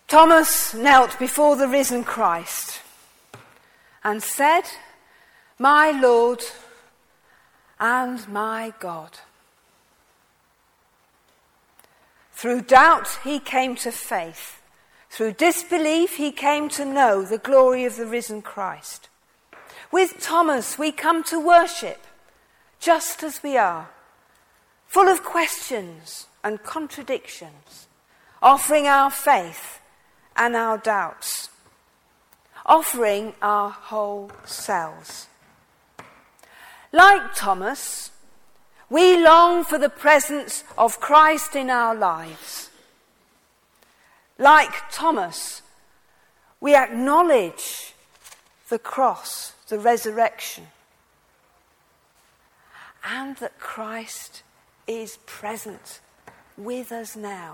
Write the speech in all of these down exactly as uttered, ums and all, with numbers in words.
Thomas knelt before the risen Christ and said, "My Lord and my God." Through doubt he came to faith. Through disbelief he came to know the glory of the risen Christ. With Thomas we come to worship just as we are, full of questions and contradictions, offering our faith and our doubts, offering our whole selves. Like Thomas, we long for the presence of Christ in our lives. Like Thomas, we acknowledge the cross, the resurrection, and that Christ is present with us now.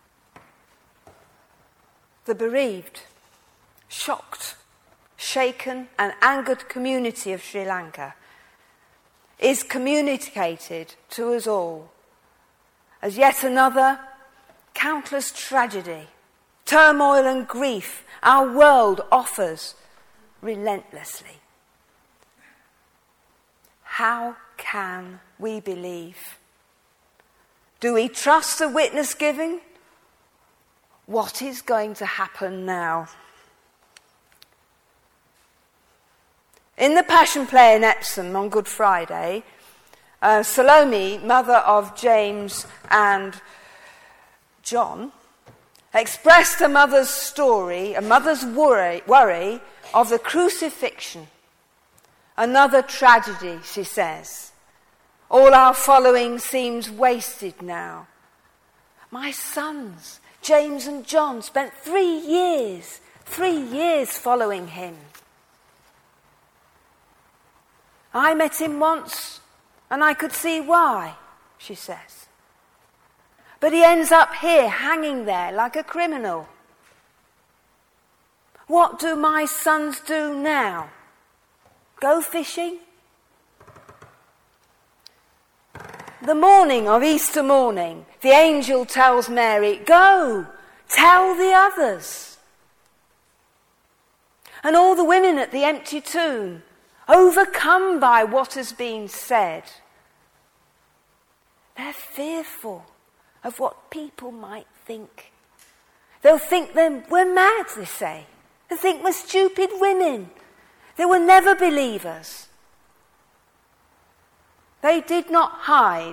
The bereaved, shocked, shaken, and angered community of Sri Lanka is communicated to us all as yet another countless tragedy, turmoil and grief our world offers relentlessly. How can we believe? Do we trust the witness giving? What is going to happen now? In the Passion Play in Epsom on Good Friday, uh, Salome, mother of James and John, expressed a mother's story, a mother's worry, worry of the crucifixion. Another tragedy, she says. All our following seems wasted now. My sons, James and John, spent three years, three years following him. I met him once, and I could see why, she says. But he ends up here, hanging there like a criminal. What do my sons do now? Go fishing? The morning of Easter morning, the angel tells Mary, "Go, tell the others." And all the women at the empty tomb, overcome by what has been said, they're fearful of what people might think. They'll think them, we're mad, they say. They'll think we're stupid women. They will never believe us. They did not hide,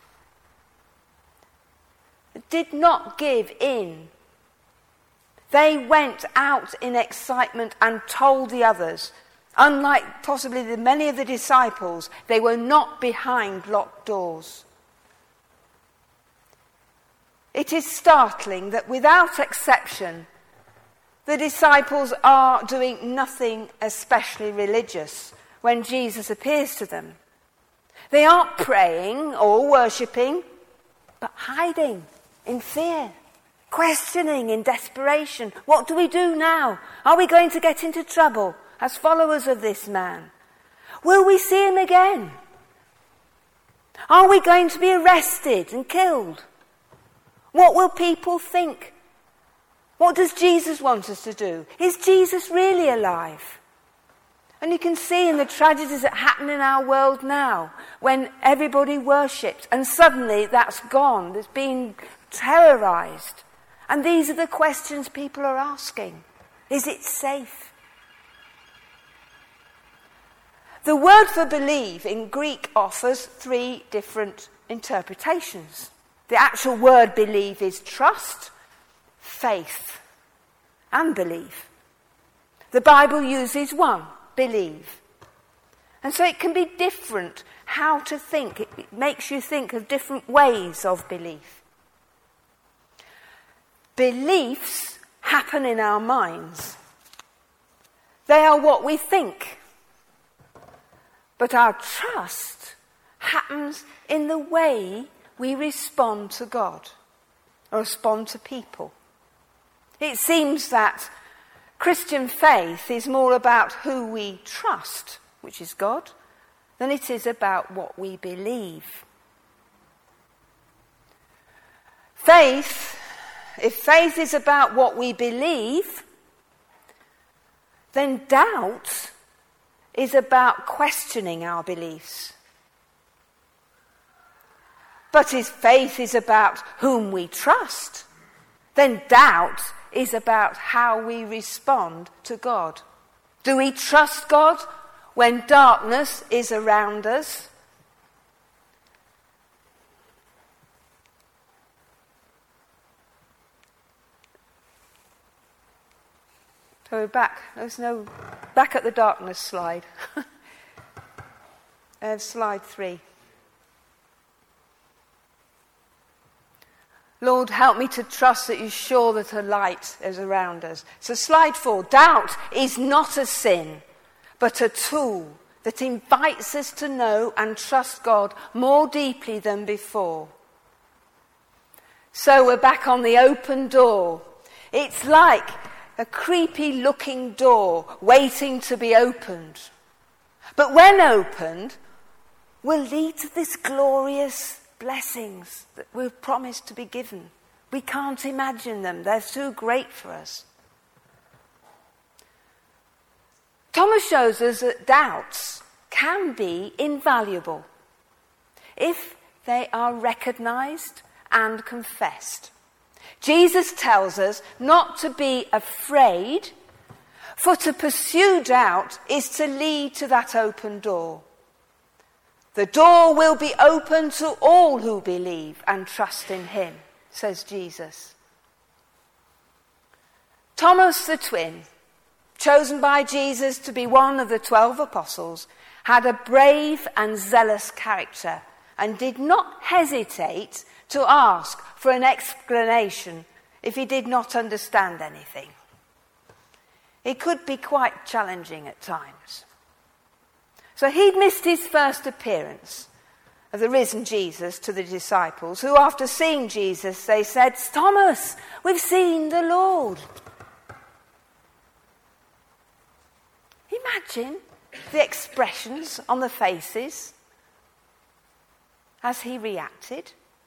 did not give in. They went out in excitement and told the others. Unlike possibly the many of the disciples, they were not behind locked doors. It is startling that without exception, the disciples are doing nothing especially religious when Jesus appears to them. They aren't praying or worshipping, but hiding in fear, questioning in desperation. What do we do now? Are we going to get into trouble as followers of this man? Will we see him again? Are we going to be arrested and killed? What will people think? What does Jesus want us to do? Is Jesus really alive? And you can see in the tragedies that happen in our world now, when everybody worships and suddenly that's gone, it's been terrorised. And these are the questions people are asking. Is it safe? The word for believe in Greek offers three different interpretations. The actual word believe is trust, faith, and believe. The Bible uses one, believe. And so it can be different how to think. It makes you think of different ways of belief. Beliefs happen in our minds. They are what we think. But our trust happens in the way we respond to God or respond to people. It seems that Christian faith is more about who we trust, which is God, than it is about what we believe. Faith if faith is about what we believe, then doubt is about questioning our beliefs. But if faith is about whom we trust, then doubt is about how we respond to God. Do we trust God when darkness is around us? So we're back. There's no back at the darkness slide. uh, slide three. Lord, help me to trust that you're sure that a light is around us. So slide four. Doubt is not a sin, but a tool that invites us to know and trust God more deeply than before. So we're back on the open door. It's like a creepy looking door waiting to be opened. But when opened, will lead to this glorious blessings that we're promised to be given. We can't imagine them. They're too great for us. Thomas shows us that doubts can be invaluable if they are recognized and confessed. Jesus tells us not to be afraid, for to pursue doubt is to lead to that open door. The door will be open to all who believe and trust in him, says Jesus. Thomas the twin, chosen by Jesus to be one of the twelve apostles, had a brave and zealous character and did not hesitate to ask for an explanation if he did not understand anything. It could be quite challenging at times. So he'd missed his first appearance of the risen Jesus to the disciples, who after seeing Jesus, they said, "Thomas, we've seen the Lord." Imagine the expressions on the faces as he reacted.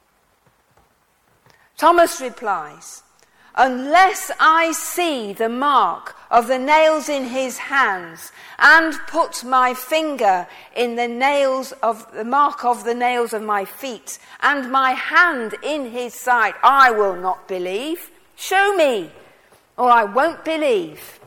Thomas replies, "Unless I see the mark of the nails in his hands and put my finger in the nails of the mark of the nails of my feet and my hand in his side, I will not believe. Show me, or I won't believe."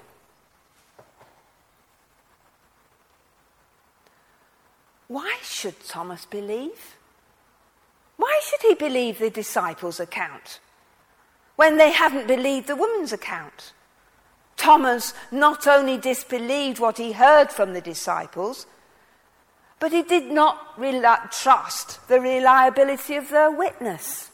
Why should Thomas believe? Why should he believe the disciples' account when they hadn't believed the woman's account? Thomas not only disbelieved what he heard from the disciples, but he did not rel- trust the reliability of their witness.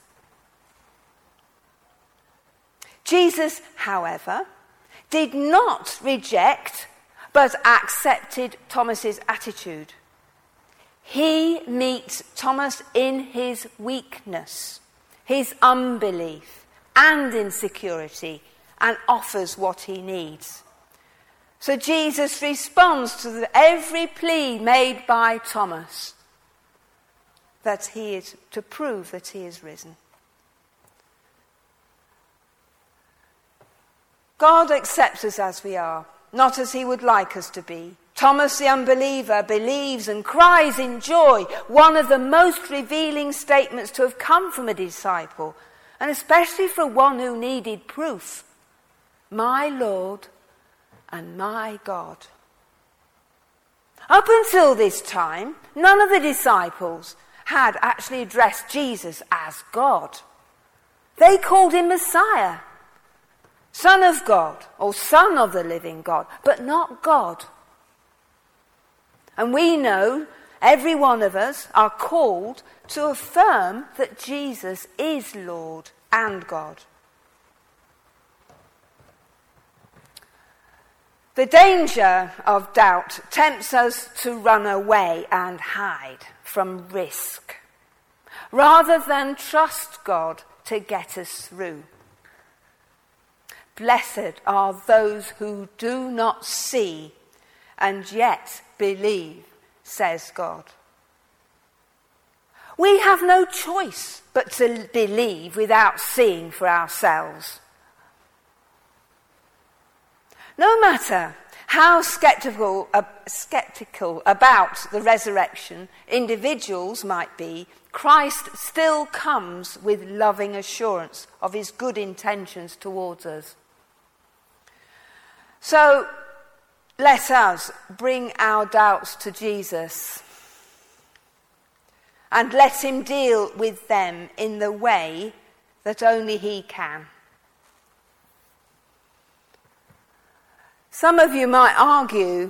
Jesus, however, did not reject but accepted Thomas's attitude. He meets Thomas in his weakness, his unbelief and insecurity, and offers what he needs. So Jesus responds to the, every plea made by Thomas that he is to prove that he is risen. God accepts us as we are, not as he would like us to be. Thomas the unbeliever believes and cries in joy, one of the most revealing statements to have come from a disciple, and especially for one who needed proof. My Lord and my God. Up until this time, none of the disciples had actually addressed Jesus as God. They called him Messiah, Son of God, or Son of the living God, but not God. And we know, every one of us are called to affirm that Jesus is Lord and God. The danger of doubt tempts us to run away and hide from risk, rather than trust God to get us through. Blessed are those who do not see and yet believe, says God. We have no choice but to believe without seeing for ourselves. No matter how skeptical, uh, skeptical about the resurrection individuals might be, Christ still comes with loving assurance of his good intentions towards us. So let us bring our doubts to Jesus and let him deal with them in the way that only he can. Some of you might argue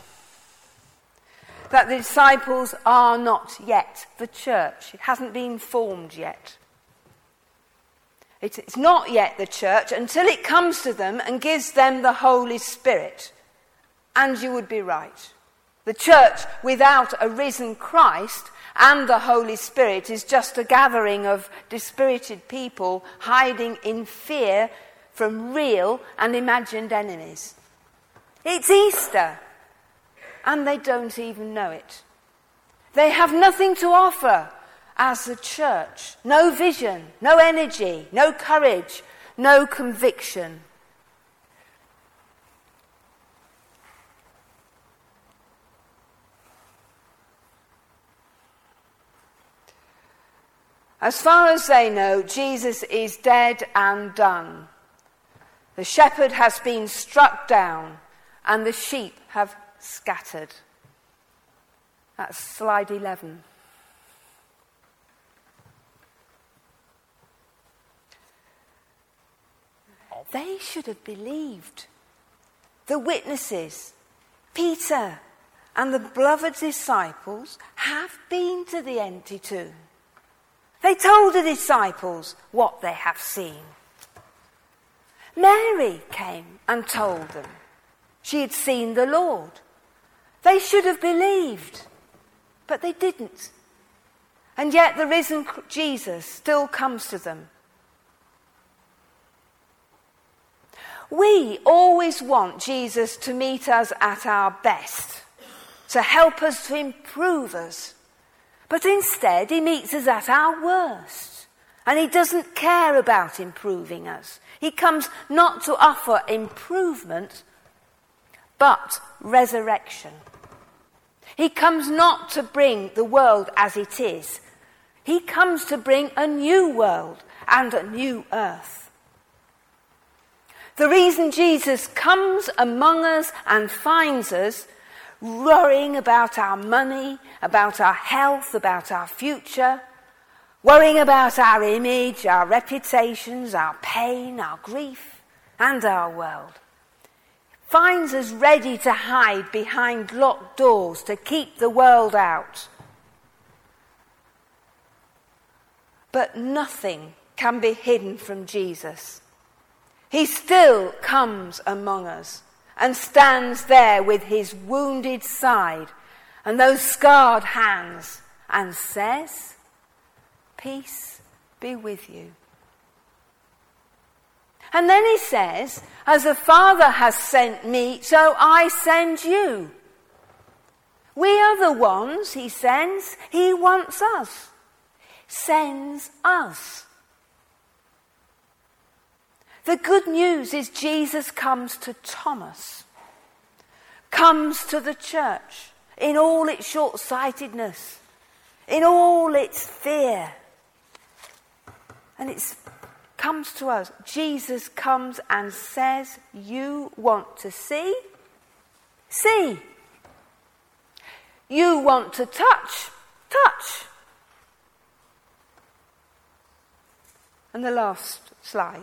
that the disciples are not yet the church. It hasn't been formed yet. It's not yet the church until it comes to them and gives them the Holy Spirit. And you would be right. The church without a risen Christ and the Holy Spirit is just a gathering of dispirited people hiding in fear from real and imagined enemies. It's Easter, and they don't even know it. They have nothing to offer as a church. No vision, no energy, no courage, no conviction. As far as they know, Jesus is dead and done. The shepherd has been struck down, and the sheep have scattered. That's slide eleven. They should have believed. The witnesses, Peter and the beloved disciples, have been to the empty tomb. They told the disciples what they have seen. Mary came and told them she had seen the Lord. They should have believed, but they didn't. And yet the risen Jesus still comes to them. We always want Jesus to meet us at our best, to help us, to improve us. But instead, he meets us at our worst. And he doesn't care about improving us. He comes not to offer improvement, but resurrection. He comes not to bring the world as it is. He comes to bring a new world and a new earth. The reason Jesus comes among us and finds us worrying about our money, about our health, about our future, worrying about our image, our reputations, our pain, our grief, and our world, finds us ready to hide behind locked doors to keep the world out. But nothing can be hidden from Jesus. He still comes among us and stands there with his wounded side and those scarred hands and says, "Peace be with you." And then he says, "As the Father has sent me, so I send you." We are the ones he sends. He wants us. Sends us. The good news is Jesus comes to Thomas, comes to the church in all its short-sightedness, in all its fear. And it comes to us. Jesus comes and says, "You want to see? See. You want to touch? Touch." And the last slide.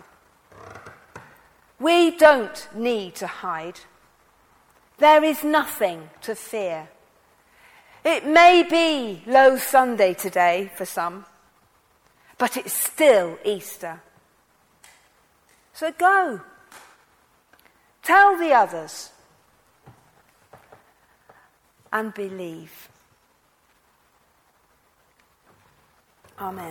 We don't need to hide. There is nothing to fear. It may be Low Sunday today for some, but it's still Easter. So go. Tell the others. And believe. Amen.